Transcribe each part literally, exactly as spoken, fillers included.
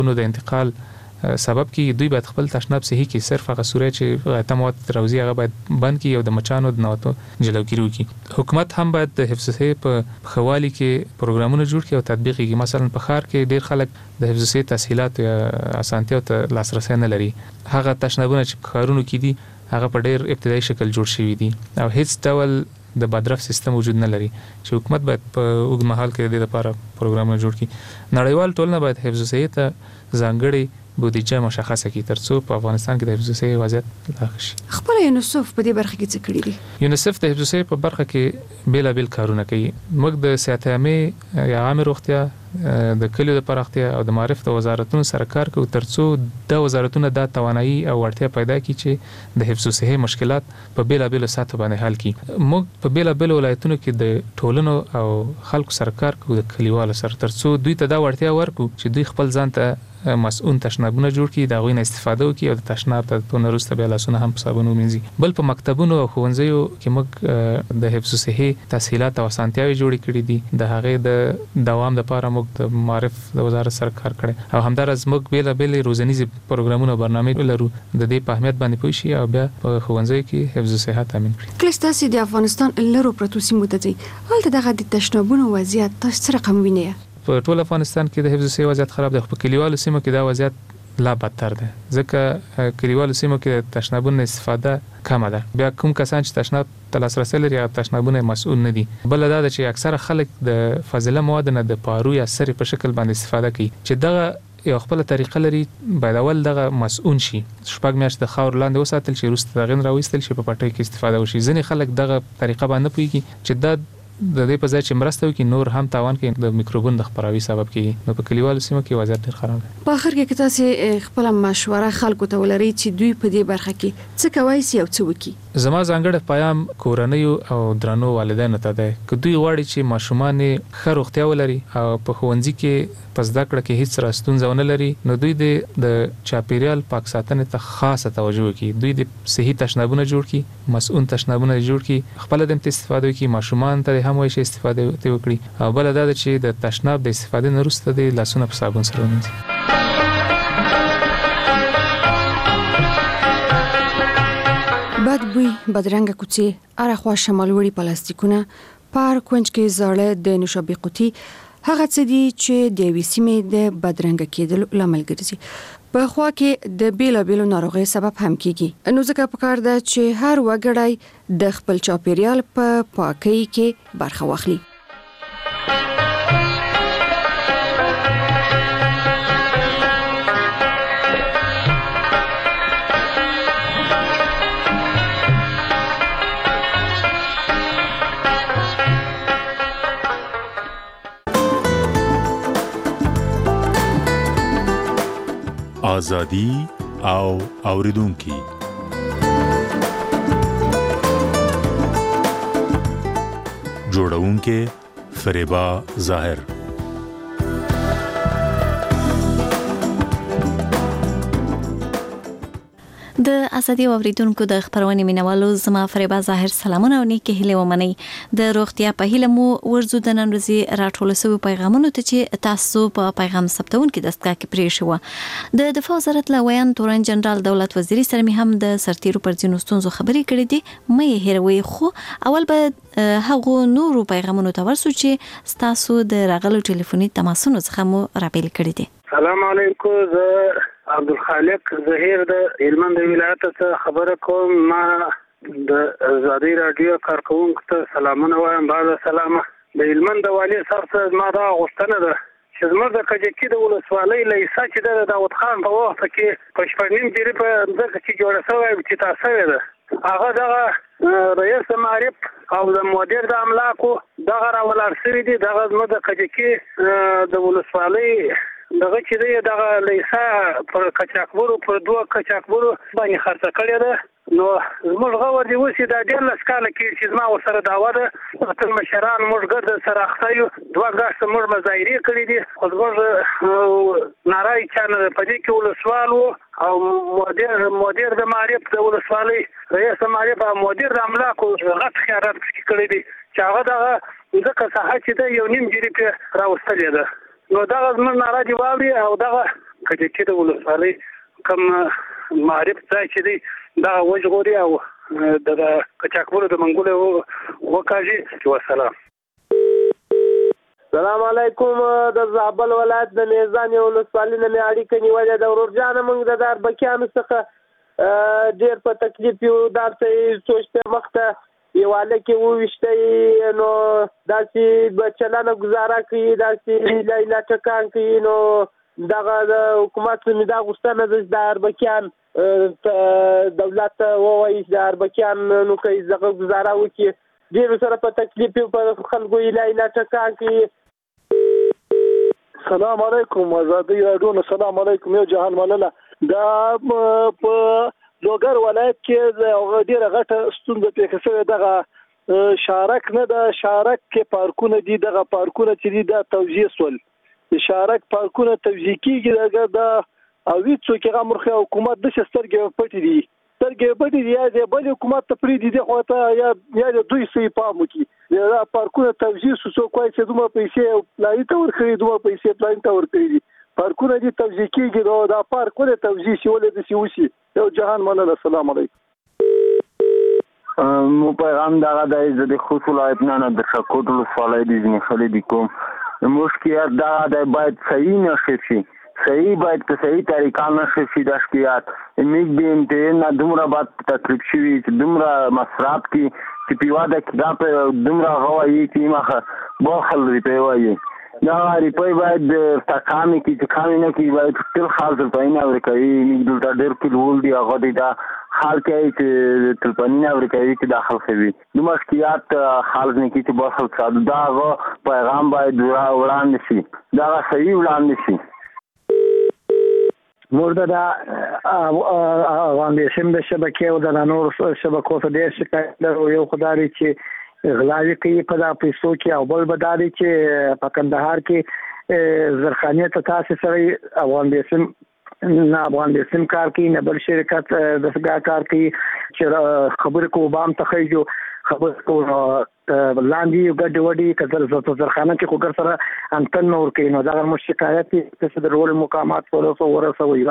نو د انتقال سبب کې دوی باید خپل تشناب صحي کې صرف هغه سوري چې غته مواد تروزی هغه باید بند کی او د مچانو د نواتو جلوګیری وکړي. حکومت هم باید د حفظ صحي په خوالي کې پروګرامونه جوړ کړي او تطبیق کړي. مثلا په ښار کې ډیر خلک د حفظ صحي تسهیلات یا اسانتیو ته لاسرسي نه لري. هغه تشنابونه چې په ښارونو کې دي هغه په ډیر ابتدایي شکل جوړ شوي دي او هیڅ ډول د بدرف سیستم وجود نه لري چې حکومت باید په اوږد مهال کې د لپاره پروګرامونه جوړ کړي. نړیوال ټولنه باید حفظ صحي ته ځانګړي بودیجه مشخصه کړي ترڅو په افغانستان کې د حفظ صحي وضعیت لا ښه شي. خپل یونیسف په دې برخه کې څه کړی دي؟ یونیسف د حفظ صحي په برخه کې بیلابل کارونه کوي. موږ د صحت عامه یا عامه روغتیا د کلیو د پراختیا او د معرفت وزارتونو سره کار کوي ترڅو د وزارتونو د توانایي او وړتیا پیدا کړي چې د حفظ صحي مشکلات په بیلابل سطح باندې حل کړي. موږ په بیلابل ولایتونو کې د ټولنو او خلکو سره کار کوو د کلیوالو سره ترڅو دوی ته دا وړتیا ورکړو چې دوی خپل ځان ته مسؤل تشنابونه جوړ کړي دا غوښنه استفاده وکړي او د تشناب ته تونه روسته بیا لاسونه هم په صابون ومینځي. بل په مکتبونو او ښوونځیو کې موږ د حفظ صحي تسهیلات او اسانتیاوي جوړې کړې دي. د هغې د دوام لپاره موږ د معرف د وزارت سره کار کړی او همدارس موږ بیل بیل روزنیز پروګرامونه او برنامې لرو د دې په اهمیت باندې پوه شي او بیا په ښوونځیو کې حفظ صحه تامین کړي. کله چې د افغانستان لرو پروتو سیمو ته ځي هلته دغه د تشنابونو وضعیت تاسو سره رقم وینئ؟ په ټول افغانستان کې د حفظ صحي وضعیت خراب دی. په کلیوالو سیمو کې دا وضعیت لا بدتر ده ځکه کلیوالو سیمو کې تشنابونو استفاده کمه ده. بیا کوم کسان چې تشناب ته لاسرسي لري او تشنابونه مسؤل نه دي. بل دا چې اکثره خلک د فاضله مواد نه د پارو یا سری په شکل باندې استفاده کوي چې دغه یو خپل طریقه لري باید اول دغه مسؤل شي شپږ میاشتې د خاور لاندې وساتل شي وروسته دغه راوېستل شي په پټۍ کې استفاده وشي. ځینې خلک دغه طریقه باندې پوهیږي چې دا د دې په ځای چې مرسته وکړي نور هم تاوان کوي د میکروبونو د خپراوي سبب کیږي. نو په کلیوالو سیمو کې وضعیت ډېر خراب دی. په اخر کې تاسو خپل مشوره خلکو ته ولرئ چې دوی په دې برخه کې څه کوي سي او څه وکړي؟ زما ځانګړی پیغام کورنیو او درنو والدینو ته دی چې دوی غواړي چې ماشومان ښه روغتیا ولري او په ښوونځي کې په زده کړه کې هیڅ راستونزه ونه لري نو دوی د چاپیریال پاک ساتنې ته خاصه توجه وکړي. دوی د صحي تشنابونه جوړ کړي مسؤل تشنابونه جوړ کړي خپل د استفاده وکړي ماشومان ته هم وایي چې استفاده وکړي او بل دا چې د تشناب د استفاده نه وروسته د لاسونه په صابون سره ومینځي. بد بوی بدرنګه کوڅې اړخوا شمالوړي پلاستیکونه پارک کونج کې زاړه د نوشابې قوطي هغه څه دي چې د یوې سیمې د بدرنګه کېدلو لامل ګرځي. په خوا کې د بیلابیلو ناروغۍ سبب هم کیږي. نو ځکه پکار ده چې هر وګړی د خپل چاپیریال په پاکۍ کې برخه واخلي. آزادی او اوریدونکي جوړونکي فریبا ظاهر. د ازادي اوریدونکو د خبرونه مینوالو زما فریبا ظاهر سلامونه او نیکه هیله ومني. د روغتیا په هیله مو ورزو د نن ورځې راټول شوی پیغامونه ته چې تاسو په پیغام ثبتون کې دستګاه کې پرې شو. د دفاع وزارت لویان تورن جنرال دولت وزیر سره می هم د سرتیرو پر ځینو ستونزو خبرې کړې دي. مې هیروي خو اول به هغه نورو پیغامونو ته ورسو چې تاسو د راغلو ټلیفوني تماسونو څخه مو راپیل کړی دي. السلام علیکم. زه عبدالخالق ظهیر د هلمند ولایت څخه خبره کوم. ما د ازادي رادیو کارکونکو ته سلامونه وایم. بعد سلامه د هلمند والی صاحب ما دا غوښتنه ده چې زموږ د کجکي د ولسوالۍ لیسه چې د داود خان په وخت کې په شپږ نیم جری په ځکه چې جوړه شوې چې تاسو ده هغه دغه رئیس معرف او د مدیر د املاکو دغه راولار سوي دي. دغه زموږ د کجکي د ولسوالۍ دغه چې دی دغه لیسه پر کچاکبورو پر دوه کچاکبورو باندې خرڅ کړی ده. نو زموږ غوړ دی اوس دا ډېر لسکاله کې چې زما ورسره دعوه ده ټول مشران موږ ګرد سره اخته یو دوه ګاشته موږ مظاهرې کړې دي خو زموږ نارای چانه په دې کې ولسوال او مدیر مدیر د معرف د ولسوالۍ رئیس معرف او مدیر د املاکو غټ خیارات کړی دي چې هغه دغه ځکه ساحه چې ده یو نیم جری په راوستلې ده. نو دغه زموږ نارا دی واوري او دغه کجکی د ولسوالۍ کوم معرف ځای چې دی دا وژغوري او د کچاکولو د منګولو وکاږي. والسلام. السلام علیکم. د زابل ولایت د میزان ولسوالۍ نه مې اړیکه نیولې د ورور جان موږ د اربکیانو څخه ډیر په تکلیف یو داسې سوچ په مخته یواله کې وویشته نو داسې بچلانه گزاره کوي داسې لیلا ټکان کوي نو دغه د حکومت مې دا غوښتنه ده د اربکیان دولت ووایي د اربکیان نو کوي دغه گزاره وکړي ډیر سره په تکلیف په خلکو لیلا ټکان کوي. السلام علیکم. آزادی راډیو. السلام علیکم. یو جهان مننه. دا په لوګر ولایت کې ډیره غټه ستونزه پیښه شوې دغه شارک نه د شارک کې پارکونه دي دغه پارکونه چې دي دا توزیع سول د شارک پارکونه توزیع کیږي دا او هیڅ کې غمرخه حکومت د شسترګې پټې دي سترګې پټې دي یا د بل حکومت ته پری دي خو ته یا یا د دوی سي پام کی دا پارکونه توزیع سو کوی چې دومره پیسې پلان ته ورکړي دومره پیسې پلان ته ورکړي پارکونه دي توزیع کیږي دا پارکونه توزیع شي ولې د سیوسی یو جهان مننه. السلام علیکم. مو پیغام دغه د خصوص ابنانه د شکوت ولسوالۍ د ځینې خلک کوم مشکل دا د باید صحیح نشي صحیح باید په صحیح طریقه نشي شي د شکایت میګ به انټرنیټ دومره باد تکلیف شي دومره مصرف کی چې پیواده کې دا په دومره غوايي چې مخه بوخل ریپې وایي دا ریپې باید تکامل کی چې کامل نه کی باید تل حاضر پاینه ورکوي میګ دلته ډېر کلول دی هغه دا حال کې چې تل پاینه ورکوي چې داخل کوي د مشکلات حال نه کی چې بوخل ساده دا پیغام باید وړاندې شي دا صحیح وړاندې شي. مرده دا وانده سم د شبکې او د نور شبکو ته ډېر شکایت لرو یو خدای چې غلاوی کوي په دا پیسو کې او بل بداري چې په کندهار کې زرخانیه ته تاسو سره وانده سم نه وانده سم کار کوي نه بل شرکت د سګا کار کوي چې خبر کو بام تخیجو خبر کو لاندې ګډ وډي کتل زړه زرخانه کې کوګر سره انتن نور کوي نو دا مو شکایت چې د رول مقامات ورسو ورسوي.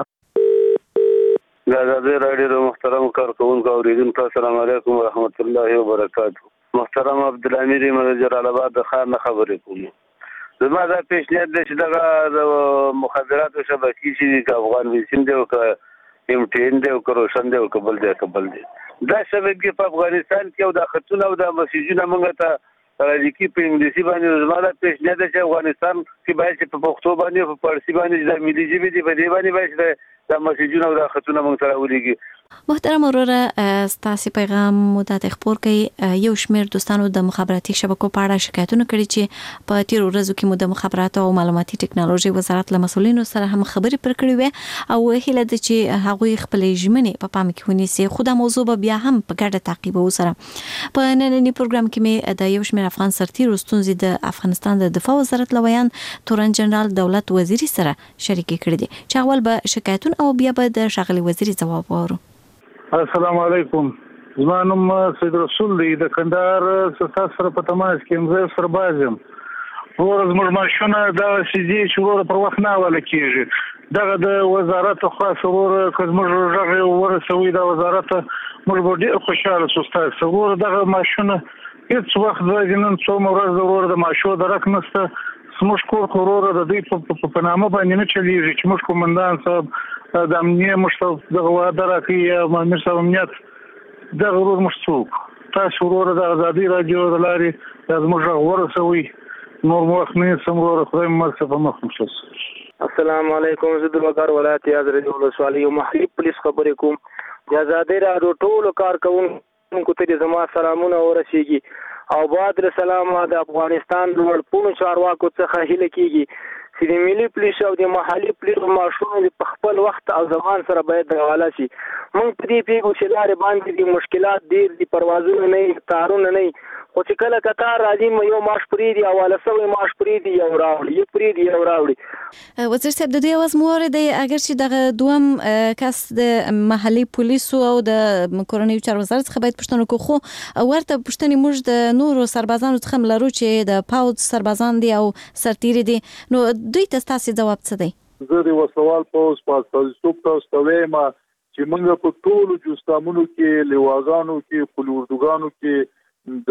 دا د راډیو محترم کارکونکو اوریدونکو السلام علیکم ورحمت الله وبرکاته. محترم عبدالامیر منجر آباد د خار نه خبرې کوم زما دا پیشنهاد دی چې دغه د مخابراتو شبکې چې افغان ویسیم دی او که ایم ټي ان دی او که روشن دی او که بل دی که بل دی دا شبکې په افغانستان کې او د خطونه او د مسیجونه موږ ته راځي کې په انګلیسي باندې زما دا پیشنهاد دی چې افغانستان کې باید چې په پښتو باندې په فارسي باندې د ملي ژبې دی په دې باندې باید د مسیجونه او د خطونه موږ سره ولېږي. محترم وروره ستاسو پیغام مو ته خبر کړي یو شمېر دوستانو د مخابراتي شبکو په اړه شکایتونه کړي چې په تیر ورځو کې مو د مخابراتو او معلوماتي ټکنالوژي وزارت له مسولینو سره هم خبرې پر کړې وې او هیله ده چې هغوی خپل ژمنې په پام کې ونیسي خو دا موضوع به بیا هم په ګډه تعقیب وسره. په نننی پروګرام کې مې د یو شمېر افغان سرتیرو ستونزې د افغانستان د دفاع وزارت لویان تورن جنرال دولت وزیری سره شریک کړي دي چې اول به شکایتونه او بیا به د شغلي وزیری جواب وورو. السلام علیکم. زما نوم سید رسول دی د کندهار ستا سره په تماس کې مزه سرباز یم. ورځ موږ ماشونه دا سيدي چې ور پر وخت نه ولا کیږي دغه د وزارت خاص ور کزمر ژغه ورسوي د وزارت موږ ډېر خوشاله سوستای څور دغه ماشونه هیڅ وخت ځینن څو مرز ضرور د ماشو درک نسته سمش کور خورور د دې په نامه باندې نه چلیږي چې موږ کومندان صاحب د امنیه مشتاق دغه وعده راکړي مامور صاحب امنیت دغه ورور مشتوق تاسو ورور د ازادي رادیو د لارې د موږ ورسوي نور وخت نه سمور خدای مرسته په مخ مشس. السلام علیکم. زه د لوګر ولایت یازرې ولسوالۍ یو محلي پولیس خبرې کوم. د ازادي رادیو ټول کارکونکو ته زما سلامونه ورسیږي او بعد السلام د افغانستان د ورپونو چارواکو څخه هیله کیږي چې د ملي پولیس او د محلي پولیس ماشومان په خپل وخت او زمان سره باید غواړي شي. موږ په دې پیګو چې لارې باندې د مشکلات ډیر دي پروازونه نه تارونه نه خو چې کله قطار راځي یو ماش پری دی او لسوي ماش پری دی یو راوړي یو پری دی یو راوړي. وزیر صاحب د دې اواز مورد اگر چې دغه دوم کس د محلي پولیسو او د کورنیو چارو وزارت څخه باید پښتنو کو خو ورته پښتني موږ د نورو سربازانو څخه لرو چې د پاود سربازان دي او سرتیری دي نو دوی ته تاسو جواب څه دی؟ زه د وسوال پوس پاستاز توپ تاسو ته وایم چې موږ په ټولو جستامونو کې لیواغانو کې کلوردوګانو کې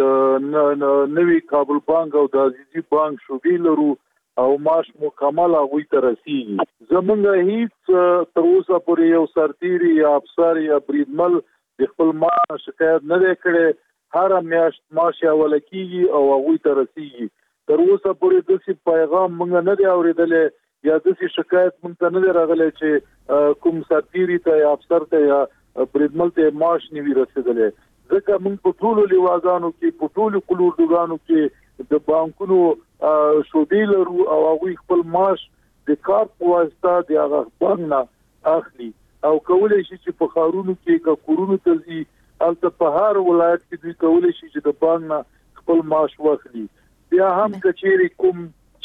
د نوی کابل بانک او د عزیزي بانک شوبې لرو او ماش مکمل هغه ته رسیږي زمونږ هیڅ تر اوسه پورې یو سرتیری یا افسر یا بریدمل د خپل معاش شکایت نه کړي هر میاشت معاش ولکیږي او هغه ته رسیږي تر اوسه پورې د څه پیغام مونږ نه دی اوریدلې یا د څه شکایت مونږ نه راغلی چې کوم سرتیری ته یا افسر ته یا بریدمل ته معاش نیوي رسیدلې ځکه مونږ په ټولو لیوازانو کې په ټولو کلوردوګانو کې د بانکونو شوبې لرو او هغه خپل معاش د کار په واسطه د هغه بانک نه اخلي او کولای شي چې په خارونو کې کا کورونو ته ځي البته په هر ولایت کې دوی کولای شي چې د بانک نه خپل معاش واخلي بیا هم کچېری کوم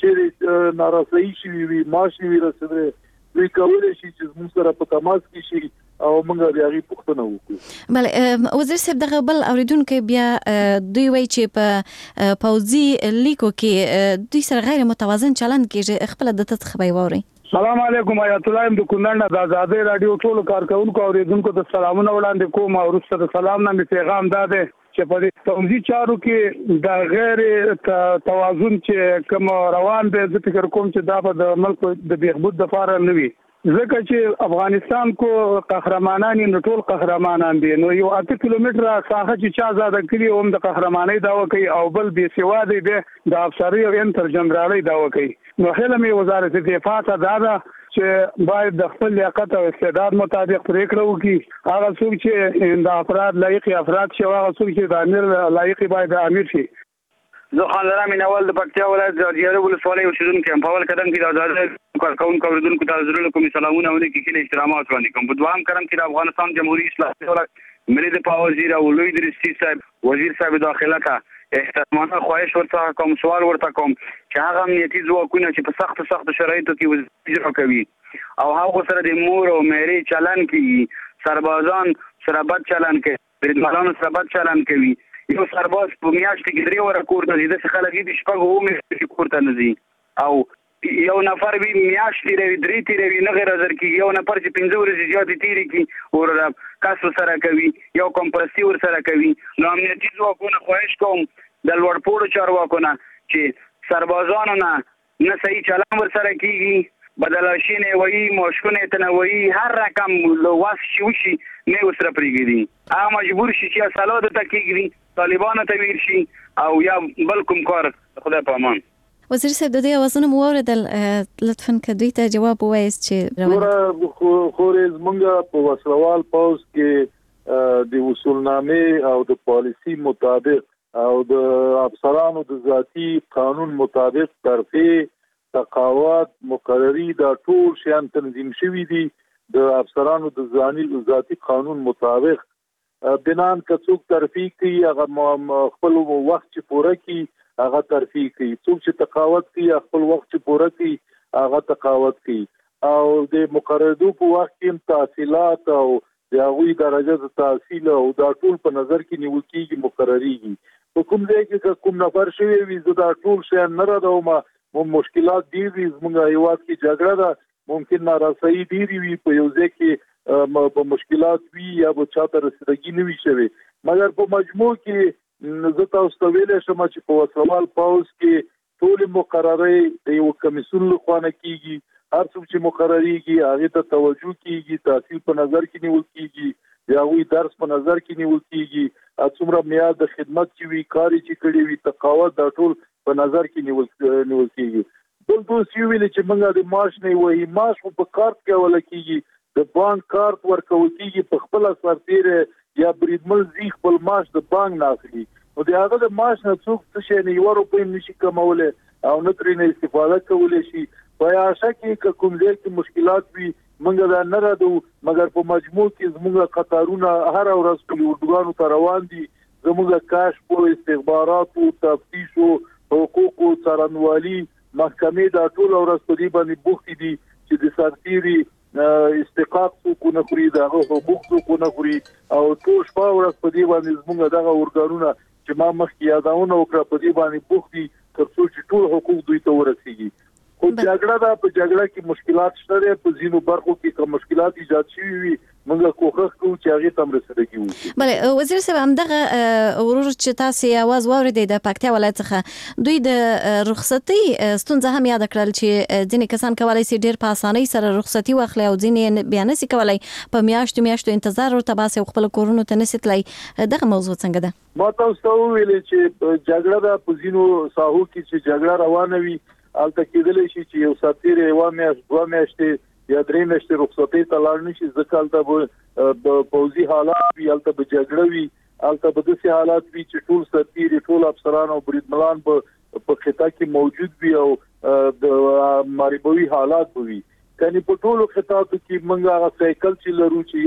چې ناراضي شي وي معاش وي رسېږي دوی کولای شي چې موږ سره په تماس کې شي او موږ د هغه پوښتنه وکړو. بل وزیر صاحب دغه بل اوریدونکو بیا دوی وایي چې په پوزي لیکو کې دوی سره غیر متوازن چلند کیږي خپل د تخبي ووري. السلام علیکم آیت الله ام د کونړ د آزادۍ رادیو ټولو کارکونکو اوریدونکو ته سلامونه وړاندې کوم او وروسته سلام نه پیغام داده چې په دې توزیع چارو کې د غیر توازن چې کوم روان دی زه فکر کوم چې دا به د ملک د بهبود لپاره نه وي ځکه چې افغانستان کو قهرمانان نه ټول قهرمانان دي نو یو اته کیلومتره ساحه چې چا زاده کړی هم د قهرمانۍ داوا کوي او بل بي سواد دي د افسرۍ او انټر جنرالۍ داوا کوي نو هله مې وزارت دفاع ته دا ده چې باید د خپل لیاقت او استعداد مطابق پریکړه وکړي هغه څوک چې د افراد لایق افراد شي هغه څوک چې د امیر لایق باید امیر شي. زه خان لرم مینوال د پکتیا ولایت زیاده ولسوالۍ اوسیدونکو یم په اول قدم کې د آزاد کارکونکو اوریدونکو ته زړه کوم سلامونه او نیکی کې احترامات وړاندې کوم په دوام کرم کې د افغانستان جمهوریت اسلامي دولت ملي دفاع وزیر او لوی درستی صاحب وزیر صاحب داخله ته احترامانه خواهش ورته کوم سوال ورته کوم چې هغه امنیتي ځواکونه چې په سخت سخت شرایطو کې وزیر کوي او هغه سره د مور او مېري چلن کوي سربازان سره بد چلن کوي بریدمنانو سره بد چلن کوي یو سرباز په میاشت کې درې وره کور ته ځي د خلک دې شپږ وو مې کور ته نه ځي او یو نفر به میاشت تیروي درې تیروي نه غیر حاضر کی یو نفر چې پنځه ورځې زیاتې تیری کی ور کاسو سره کوي یو کمپرسي ور سره کوي نو امنیتي ځواکونه خواهش کوم د لوړپوړو چارواکو نه چې سربازانو نه نه صحیح چلن ور سره کیږي بدلاشینه وایي مشکونه تنوي هر رقم لواس شي وشي نه وسره پریږدي هغه مجبور شي چې سالو د تکیږي طالبانو ته ویر شي او یا بل کوم کار خدای په امان. وزیر صاحب د دې اوازونه مو اوریدل لطفاً کدوې ته جواب ووایاست چې روان خورز مونږه په وسلوال پوز کې د اصولنامې او د پالیسی مطابق او د افسرانو د ذاتی قانون مطابق ترفیع تقاعد مقرری دا ټول شیان تنظیم شوی دي د افسرانو د ځاني ذاتی قانون مطابق بنان کڅوک ترفیع کوي هغه خپل وخت چې پوره کوي هغه ترفیع کوي څوک چې تقاعد کوي خپل وخت چې پوره کوي هغه تقاعد کوي او د مقرردو په وخت کې تحصیلات او د هغوی درجه د تحصیل او دا ټول په نظر کې نیول کېږي مقرریږي په کوم ځای کې کوم نفر شوی وي زه دا ټول شیان نه راځم مو مشکلات ډیر دي زموږ هیواد کې جګړه ده ممکن ناراسایي ډیر وي په یو ځای کې په مشکلات وي یا به چاته رسیدګي نه وي شوی مګر په مجموع کې زه تاسو ته ویلی شم چې په وسلوال پوځ کې ټول مقرري د یو کمیسیون لخوا نه کیږي هر څوک چې مقرریږي هغه ته توجه کیږي تحصیل په نظر کې نیول کیږي یا وی درس په نظر کې نیول کیږي څومره معیار د خدمت چې وی کاری چې کړی وي تقاعد دا ټول په نظر کې نیول نیول کیږي بل دوی ویل چې موږ د معاش نه وایي معاش په کارت کې ولا کیږي د بانک کارت ورکول کیږي په خپل سرتیر یا بریدمل زی خپل معاش د بانک نه اخلي او د هغه د معاش نه څوک څه نه یو روپۍ نشي کموله او نه ترې نه استفاده کولای شي په آشا کې کوم ځای کې مشکلات وي موږ دا نه راځو مګر په مجموع کې زموږ قطارونه هر ورځ په اردوګانو ته روان دي زموږ کاش په استخبارات او تفتیش او حقوق او څارنوالي محکمې دا ټول ورځ په دې باندې بوختي دي چې د سرتیري استحقاق څوک نه خوري دا حقوق څوک نه خوري او ټول شپه ورځ په دې باندې زموږ دغه ورګانونه چې ما مخکې یادونه وکړه په دې باندې بوختي تر څو چې ټول حقوق دوی ته ورسیږي او جګړه دا په جګړه کې مشکلات شته په ځینو برخو کې کوم مشکلات ایجاد شوي وي موږ کوښښ کوو چې هغه تم رسیدګي وکړو. بله وزیر صاحب همدغه ورور چې تاسو आवाज واوریدئ د پکتیا ولایت څخه دوی د رخصتي ستونزه هم یاد کړل چې ځینې کسان کولای شي ډیر په اسانۍ سره رخصتي واخلي او ځینې بیا نشي کولای په میاشتو میاشتو انتظار ورته باسي خپل کورونو ته نشي تللی. دغه موضوع څنګه ده؟ ما تاسو ته ویل چې جګړه د پوزینو ساحو کې چې جګړه روانه وي البته کېدلی شي چې یو ساتیر یو میاشت دوه میاشتې یا درې میاشتې رخصتي ته لاړ نشي ځکه البته د پوزي حالات وي البته به جګړه وي البته به داسې حالات وي چې ټول ساتیر ټول افسران او بریدمنان به په خطا کې موجود وي او د ماریبوي حالات وي. کني په ټولو خطاتو کې موږ هغه سایکل چې لرو چې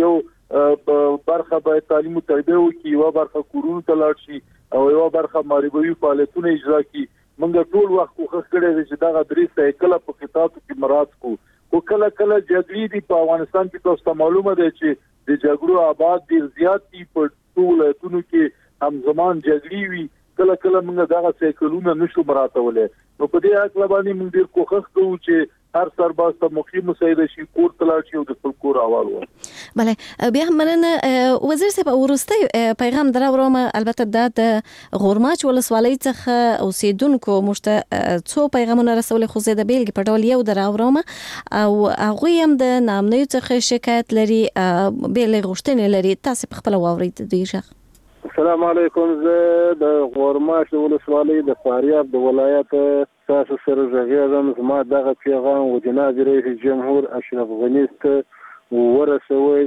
یو برخه به تعلیم او تربیه وکړي یو برخه کورونو ته لاړ شي او یو برخه ماریبوي فعالیتونه اجرا کړي. موږ ټول وخت کوښښ کړی چې دا درې سایکل په خطاتو کې مراد کو او کله کله جګړې دي په افغانستان کې تاسو ته معلومه ده چې د جګړو آباد ډیر زیات دي په ټول ولایتونو کې همزمان جګړې وي کله کله موږ دغه سایکلونه نشو مراتولای. نو په دې اړه باندې موږ ډیر کوښښ کوو چې هر سرباز ته مخیم مساعده شي کور تلاړ شي او د خپل کور احوال وو. بله بیا مننه وزیر صاحب ورسته پیغام دراوړم البته د غورماچ ولسوالۍ څخه اوسیدونکو مشته څو پیغامونه رسول خو زه د بیلګې په ډول یو دراوړم او هغه هم د نامنۍ څخه شکایت لري بیل غوښتنې لري تاسو په خپل واورید دی ښه. السلام علیکم. زه د غورماچ ولسوالۍ د فاریاب د ولایت تاسو سره غږیږم. زما دغه پیغام و جناب رئیس جمهور اشرف غنی ته ورسوي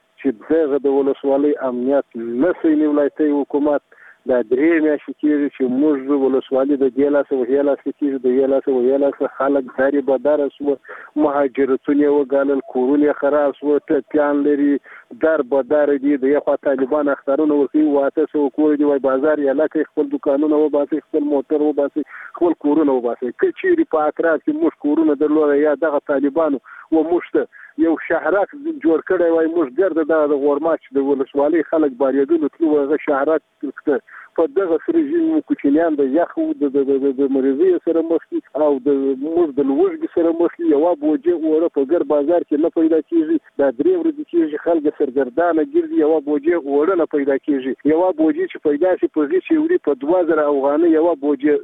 چې دغه د ولسوالۍ امنیت نسي ولایتي حکومت د درې میاشتې کېږي چې موږ ولسوالۍ د ګیلاس او هیلاس کېږي د ګیلاس او هیلاس خلک داري بدار سو مهاجرتونه وګالل کورونه خراب سو ته پلان لري در بدار دي د یو طالبان اختارونه ورسي واته سو کور دی وای بازار یا لکه خپل دکانونه و باسي خپل موټر و باسي خپل کورونه و باسي کچيري په اطراف کې موږ کورونه درلوه یا دغه طالبان و موږ یو شهرک جوړ کړی وای موږ ګرځه د غورماچ د ولسوالۍ خلک باریدل تلو هغه شهرک په دغه سرجین کوچنیان د یخو د د مریضي سره مخ او د موږ د لوږې سره مخ یو بوجه وره په ګر بازار کې نه پیدا کیږي د درې ورځې کې خلک سرګردانه ګرځي یو بوجه وره نه پیدا کیږي یو بوجه چې پیدا شي په دې چې وری په دوه زره افغانۍ یو بوجه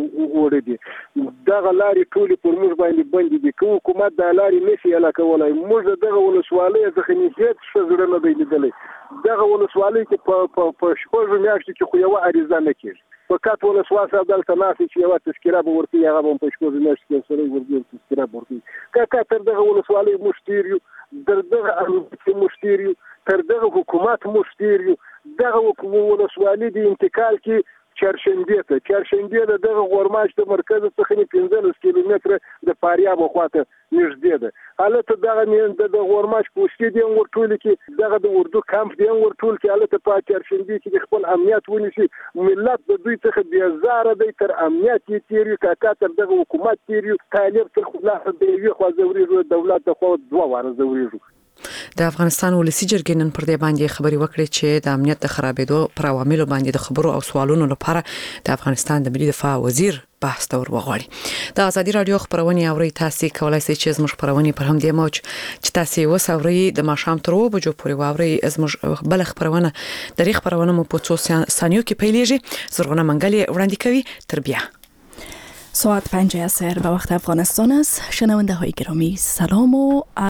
وره دي دغه لاري ټول پر موږ باندې بندي دي کوم حکومت د لاري نشي علاقه موږ دغه ولسوالۍ ځخه نږدې څه زړه نه دی لیدلی دغه ولسوالۍ کې په په شپږ میاشتې کې خو یو عریضه نه کېږي فقط ولسوال صاحب دلته ناسي چې یو تذکره به ورکړي هغه به په شپږ میاشتې کې سره ورګي تذکره ورکړي کاکا تر دغه ولسوالۍ مشتریو در دغه امنیتي مشتریو تر دغه حکومت مشتریو دغه ولسوالۍ د انتقال کې چرشنبه ته چرشنبه د دغه غورماچ د مرکز څخه پنځلس کیلومتره د فاریاب خواته نږدې ده حالت دغه د غورماچ پوسټ دی ورټول کې دغه د اردو کمپ دی ورټول کې حالت په چرشنبه کې خپل امنیت ونیسي ملت د دوی څخه بیا زاره دی تر امنیت تیری کاکا تر دغه حکومت تیری طالب تر خلاص دی یو خو زوري دولت د خو دوه واره زوري د افغانستان ولسی جرګې نن پر دې باندې خبري وکړي چې د امنیت د خرابېدو پر عواملو باندې د خبرو او سوالونو لپاره د افغانستان د ملي دفاع وزیر بحث تور وغوړي. د ازادي رادیو خبرونه اوري تاسو کولای شئ چې زموږ خبرونه پر هم دی موج چې تاسو وسوري د ماشام تر و بجو پورې واوري زموږ بل خبرونه د ریخ خبرونه مو په څو ثانیو کې پیلېږي زرغونه منګلي وړاندې کوي تر بیا ساعت پنج عصر به وقت افغانستان است. شنونده های گرامی سلام و